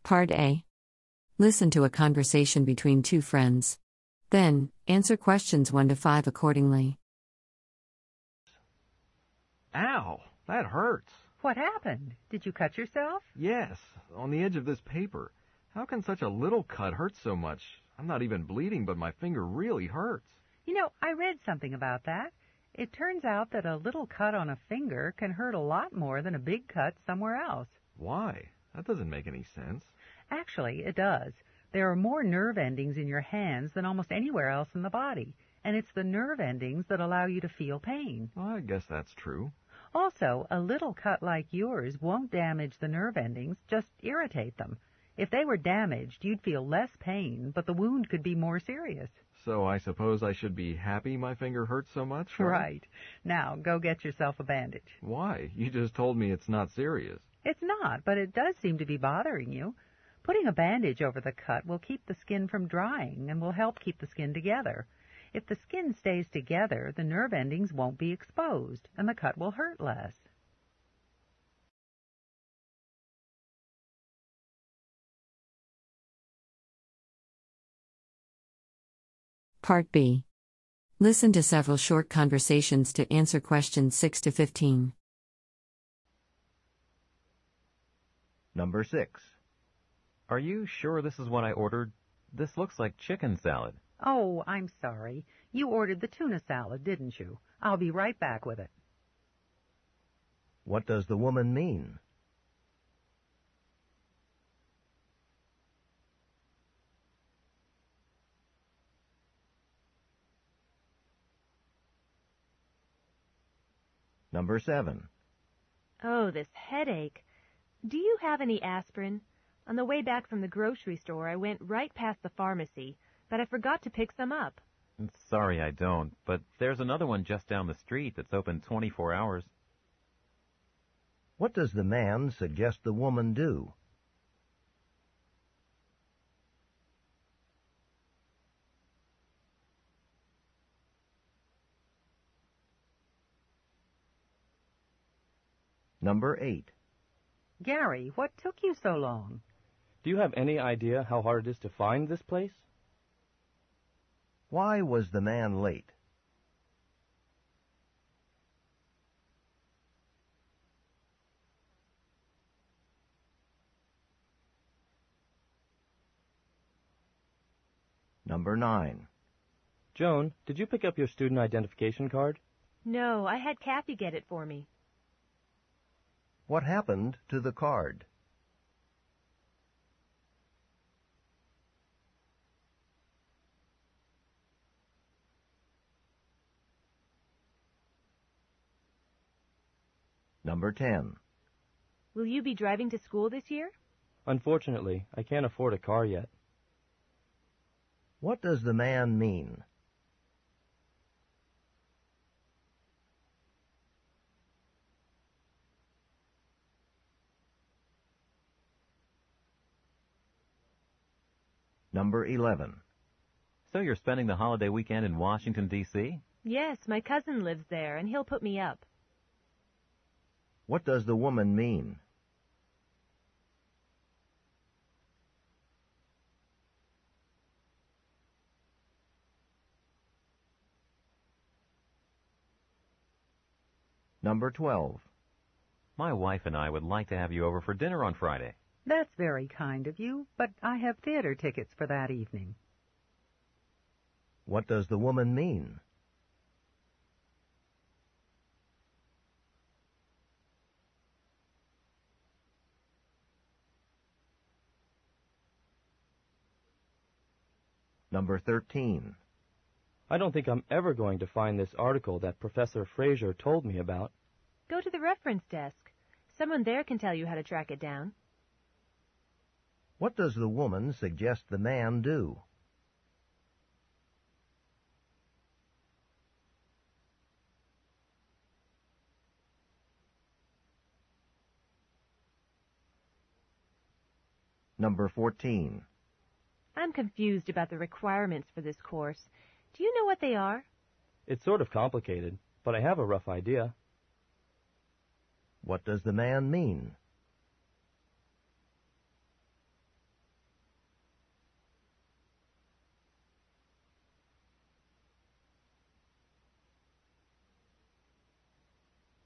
Part A. Listen to a conversation between two friends. Then, answer questions 1 to 5 accordingly. Ow, that hurts. What happened? Did you cut yourself? Yes, on the edge of this paper. How can such a little cut hurt so much? I'm not even bleeding, but my finger really hurts. You know, I read something about that. It turns out that a little cut on a finger can hurt a lot more than a big cut somewhere else. Why? That doesn't make any sense. Actually, it does. There are more nerve endings in your hands than almost anywhere else in the body, and it's the nerve endings that allow you to feel pain. Well, I guess that's true. Also, a little cut like yours won't damage the nerve endings, just irritate them. If they were damaged, you'd feel less pain, but the wound could be more serious. So I suppose I should be happy my finger hurts so much, right? Right. Now, go get yourself a bandage. Why? You just told me it's not serious. It's not, but it does seem to be bothering you. Putting a bandage over the cut will keep the skin from drying and will help keep the skin together. If the skin stays together, the nerve endings won't be exposed, and the cut will hurt less. Part B. Listen to several short conversations to answer questions 6 to 15. Number 6. Are you sure this is what I ordered? This looks like chicken salad. Oh, I'm sorry. You ordered the tuna salad, didn't you? I'll be right back with it. What does the woman mean? Number 7. Oh, this headache. Do you have any aspirin? On the way back from the grocery store, I went right past the pharmacy, but I forgot to pick some up. Sorry, I don't, but there's another one just down the street that's open 24 hours. What does the man suggest the woman do? Number 8. Gary, what took you so long? Do you have any idea how hard it is to find this place? Why was the man late? Number 9. Joan, did you pick up your student identification card? No, I had Kathy get it for me. What happened to the card? Number 10. Will you be driving to school this year? Unfortunately, I can't afford a car yet. What does the man mean? Number 11. So you're spending the holiday weekend in Washington, D.C.? Yes, my cousin lives there, and he'll put me up. What does the woman mean? Number 12. My wife and I would like to have you over for dinner on Friday. That's very kind of you, but I have theater tickets for that evening. What does the woman mean? Number 13. I don't think I'm ever going to find this article that Professor Fraser told me about. Go to the reference desk. Someone there can tell you how to track it down. What does the woman suggest the man do? Number 14. I'm confused about the requirements for this course. Do you know what they are? It's sort of complicated, but I have a rough idea. What does the man mean?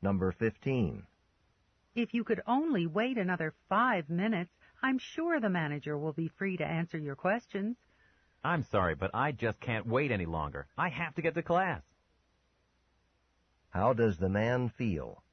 Number 15. If you could only wait another 5 minutes, I'm sure the manager will be free to answer your questions. I'm sorry, but I just can't wait any longer. I have to get to class. How does the man feel?